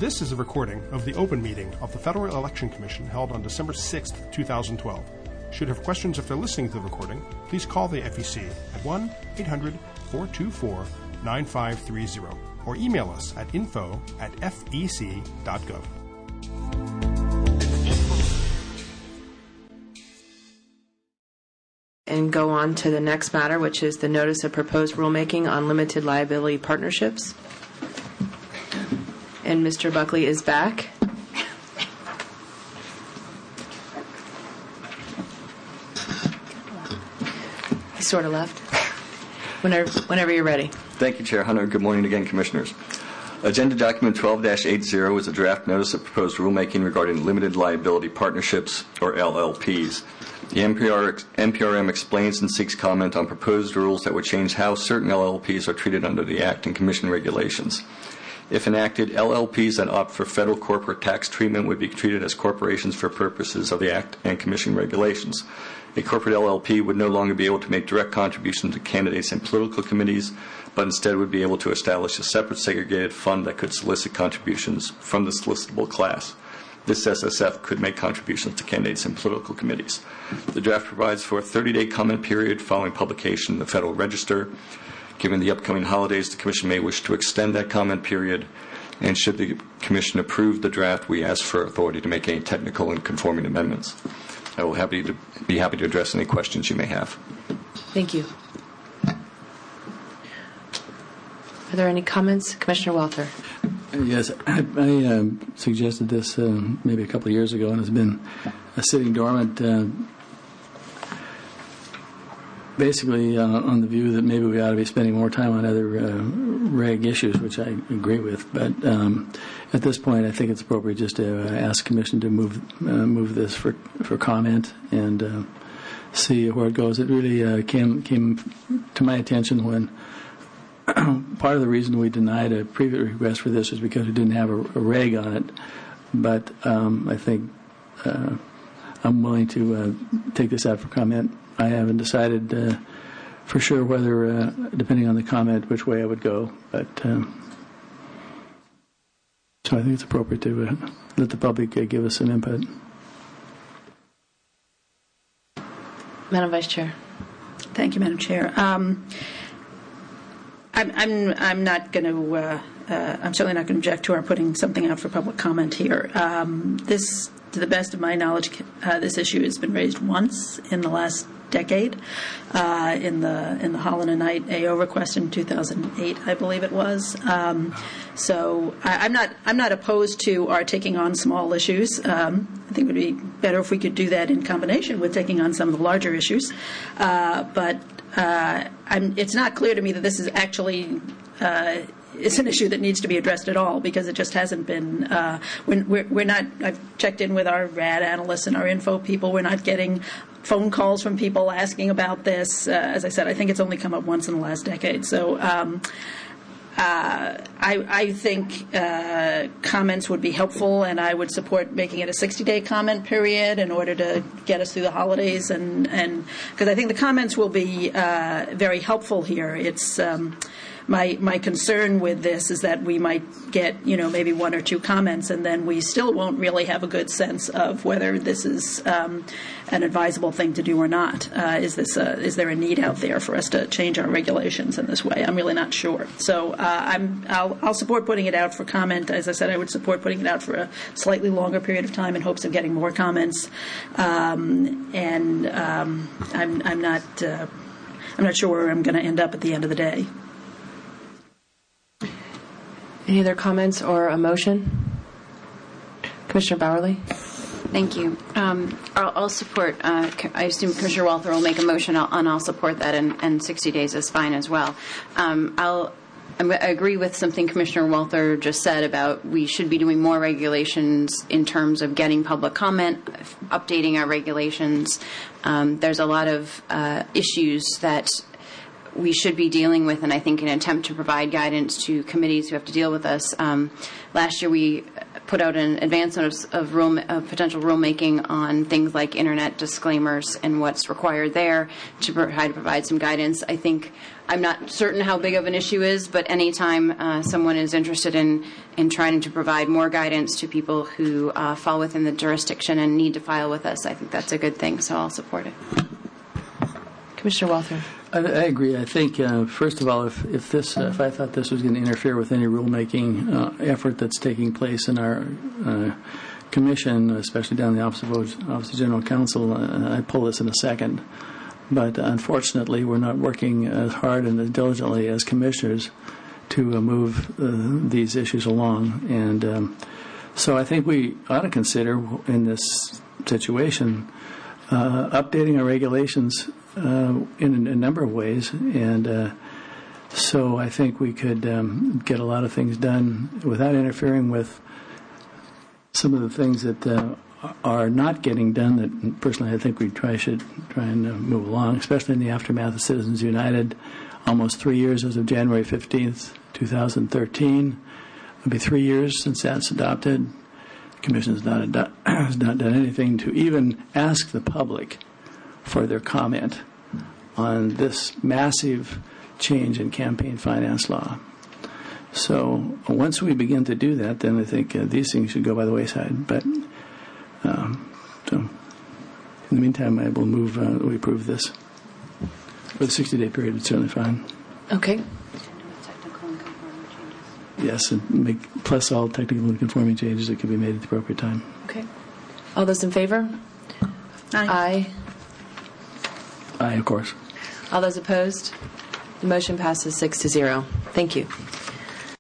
This is a recording of the open meeting of the Federal Election Commission held on December 6, 2012. Should you have questions after listening to the recording, please call the FEC at 1-800-424-9530 or email us at info@fec.gov. And go on to the next matter, which is the notice of proposed rulemaking on limited liability partnerships. And Mr. Buckley is back. He sort of left. Whenever you're ready. Thank you, Chair Hunter. Good morning again, Commissioners. Agenda Document 12-80 is a draft notice of proposed rulemaking regarding limited liability partnerships, or LLPs. The NPRM explains and seeks comment on proposed rules that would change how certain LLPs are treated under the Act and Commission regulations. If enacted, LLPs that opt for federal corporate tax treatment would be treated as corporations for purposes of the Act and Commission regulations. A corporate LLP would no longer be able to make direct contributions to candidates and political committees, but instead would be able to establish a separate segregated fund that could solicit contributions from the solicitable class. This SSF could make contributions to candidates and political committees. The draft provides for a 30-day comment period following publication in the Federal Register. Given the upcoming holidays, the Commission may wish to extend that comment period, and should the Commission approve the draft, we ask for authority to make any technical and conforming amendments. I will be happy to address any questions you may have. Thank you. Are there any comments? Commissioner Walther. Yes, I suggested this maybe a couple of years ago, and it's been sitting dormant, basically on the view that maybe we ought to be spending more time on other reg issues, which I agree with. But at this point, I think it's appropriate just to ask Commission to move this for comment and see where it goes. It really came to my attention when part of the reason we denied a previous request for this is because we didn't have a reg on it. But I think I'm willing to take this out for comment. I haven't decided for sure whether, depending on the comment, which way I would go. But so I think it's appropriate to let the public give us some input. Madam Vice Chair. Thank you, Madam Chair. I'm not going to. I'm certainly not going to object to our putting something out for public comment here. This, to the best of my knowledge, this issue has been raised once in the last decade, in the Holland and Knight AO request in 2008, I believe it was. So I'm not opposed to our taking on small issues. I think it would be better if we could do that in combination with taking on some of the larger issues. But it's not clear to me that this is actually it's an issue that needs to be addressed at all, because it just hasn't been. We're not. I've checked in with our RAD analysts and our info people. We're not getting phone calls from people asking about this. As I said, I think it's only come up once in the last decade. So I think comments would be helpful, and I would support making it a 60-day comment period in order to get us through the holidays, and because I think the comments will be very helpful here. It's my concern with this is that we might get, maybe one or two comments, and then we still won't really have a good sense of whether this is an advisable thing to do or not. Is there a need out there for us to change our regulations in this way? I'm really not sure. So I'll support putting it out for comment. As I said, I would support putting it out for a slightly longer period of time in hopes of getting more comments. I'm not sure where I'm going to end up at the end of the day. Any other comments or a motion? Commissioner Bowerly? Thank you. I'll support, I assume Commissioner Walther will make a motion, and I'll support that, and 60 days is fine as well. I agree with something Commissioner Walther just said about we should be doing more regulations in terms of getting public comment, updating our regulations. There's a lot of issues that we should be dealing with, and I think in an attempt to provide guidance to committees who have to deal with us. Last year we put out an advance notice of potential rulemaking on things like internet disclaimers and what's required there to provide some guidance. I think I'm not certain how big of an issue is, but anytime someone is interested in trying to provide more guidance to people who fall within the jurisdiction and need to file with us, I think that's a good thing, so I'll support it. Commissioner Walther. I agree. I think, first of all, if I thought this was going to interfere with any rulemaking effort that's taking place in our commission, especially down in the Office of General Counsel, I'd pull this in a second. But unfortunately, we're not working as hard and as diligently as commissioners to move these issues along. And so I think we ought to consider, in this situation, updating our regulations in a number of ways. And so I think we could get a lot of things done without interfering with some of the things that are not getting done that personally I think we should try and move along, especially in the aftermath of Citizens United. Almost 3 years as of January 15th, 2013. It'll be 3 years since that's adopted. The Commission has not done anything to even ask the public for their comment on this massive change in campaign finance law. So once we begin to do that, then I think these things should go by the wayside. But so in the meantime, I will move we approve this. For the 60-day period, it's certainly fine. Okay. Yes, and plus all technical and conforming changes that can be made at the appropriate time. Okay. All those in favor? Aye. Aye, of course. All those opposed? The motion passes 6-0. Thank you.